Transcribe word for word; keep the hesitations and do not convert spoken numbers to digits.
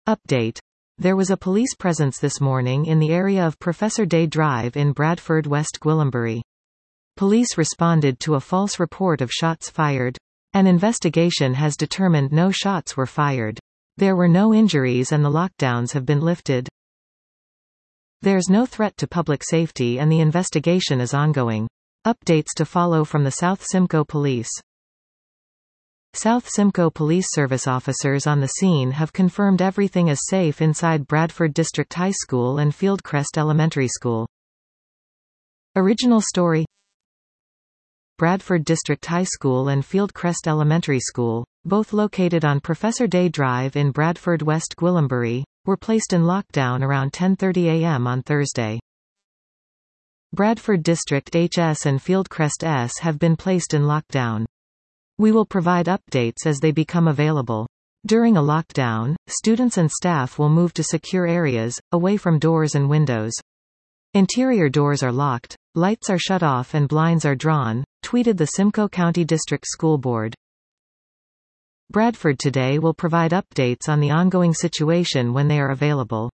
Update. There was a police presence this morning in the area of Professor Day Drive in Bradford, West Gwillimbury. Police responded to a false report of shots fired. An investigation has determined no shots were fired. There were no injuries and the lockdowns have been lifted. There's no threat to public safety and the investigation is ongoing. Updates to follow from the South Simcoe Police. South Simcoe Police Service officers on the scene have confirmed everything is safe inside Bradford District High School and Fieldcrest Elementary School. Original story. Bradford District High School and Fieldcrest Elementary School, both located on Professor Day Drive in Bradford, West Gwillimbury, were placed in lockdown around ten thirty a m on Thursday. Bradford District H S and Fieldcrest S have been placed in lockdown. We will provide updates as they become available. During a lockdown, students and staff will move to secure areas, away from doors and windows. Interior doors are locked, lights are shut off and blinds are drawn, tweeted the Simcoe County District School Board. Bradford Today will provide updates on the ongoing situation when they are available.